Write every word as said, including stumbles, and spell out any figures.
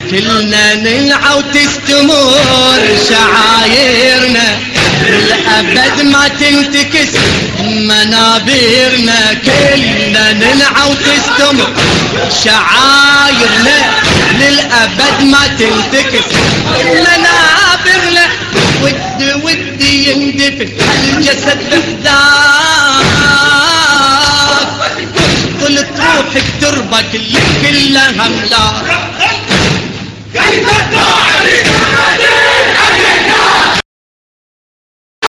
كلنا نلعى وتستمر شعايرنا للأبد ما تنتكس منابرنا. كلنا نلعى وتستمر شعايرنا للأبد ما تنتكس منابرنا. ودي ودي يندفن الجسد بحذاك قلت روحك تربك اللي كلها املاك. كيف تعرف